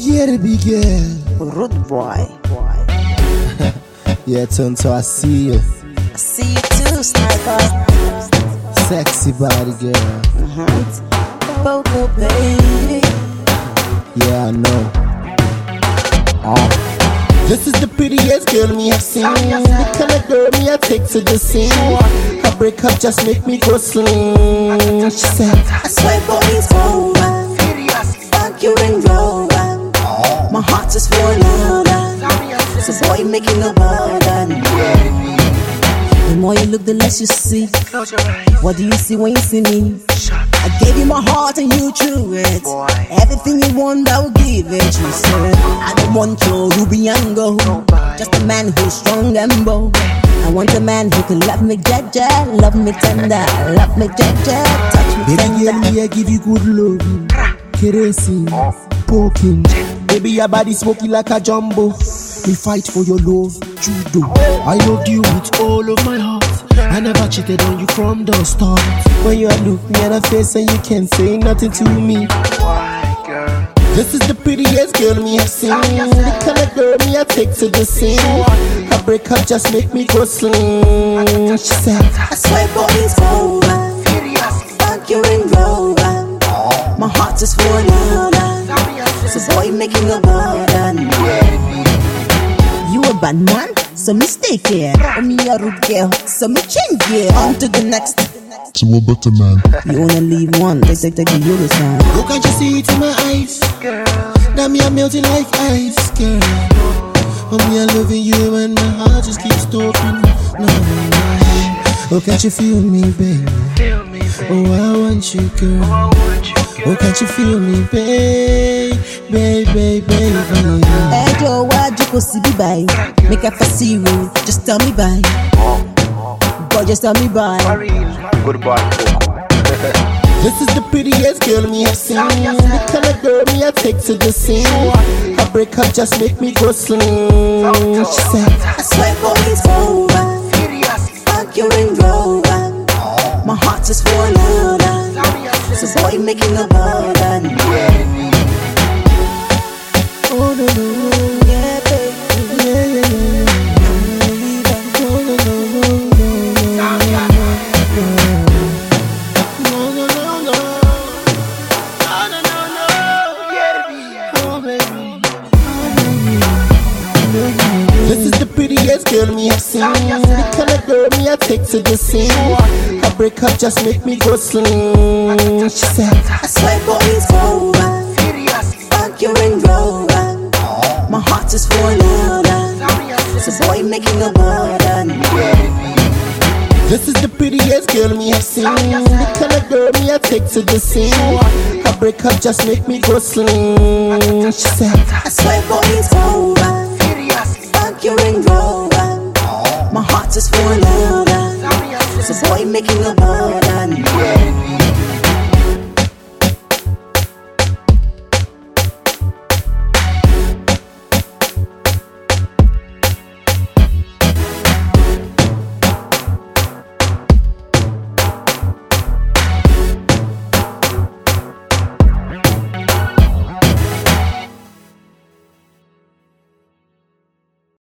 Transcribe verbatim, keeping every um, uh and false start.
Yeah, the big girl. Rude boy. boy. Yeah, Tonto, I see you. I see you too, Sniper. Sexy body girl. Uh-huh. Bogo, baby. Yeah, I know. Oh. This is the prettiest girl me have seen. The kind of girl me I take to the scene. Her breakup just make me go slim. She said, I swear boy it's over. Fuck you and roll. My heart is falling louder. So boy making a burden. The more you look, the less you see. What do you see when you see me? I gave you my heart and you threw it. Everything you want, I will give it. You said I don't want your Ruby and gold. Just a man who's strong and bold. I want a man who can love me jaja, love me tender, love me jaja, touch me baby tender. girl, me I give you good loving, caressing, poking. Baby your body smoky like a jumbo. Me fight for your love, judo. I loved you with all of my heart. I never cheated on you from the start. When you look me at the face and you can't say nothing to me. Why, girl? This is the prettiest girl me have seen. The kind of girl me I take to the scene. Her breakup just make me go slim. She said, I swear boy it's over. Fuck you and roll. My heart is falling louder. So boy making a burden. You a bad man, so mistake here. Oh me a rude girl, so me change here. On to the next. To a better man. You wanna leave one, they say take the Euro sign. oh, can't you see it in my eyes? Girl, Now me I'm melting like ice, girl. Oh me I'm loving you and my heart just keeps stopping. No, no, no. Oh can't you feel me, baby? feel me, baby. Oh I want you, girl. I want you, girl. Oh can't you feel me, baby, baby, baby. Hey Joe, why'd you go see me by? Make a fussy you, just tell me bye. Boy, just tell me bye. Goodbye, Coco. This is the prettiest girl me have seen. The kind of girl me I take to the scene. Her breakup just make me go slim. She said, I swear boy it's over. Fuck you and roll. My heart is falling louder. So boy making a burden. oh no no no, Yeah, baby. yeah yeah yeah. No no no no no no no no no no no. Oh baby, oh baby. This is the prettiest girl me have seen. The kind of girl me I take to the scene. Her breakup just make me go slim. She said, I swear boy it's over. Fuck you and roll. My heart is falling louder. So boy making a burden. this is the prettiest girl me have seen. The kind of girl me I take to the scene. Her breakup just make me go slim. She said, I swear boy it's over. Fuck you and roll. My heart is falling louder. So boy making a burden.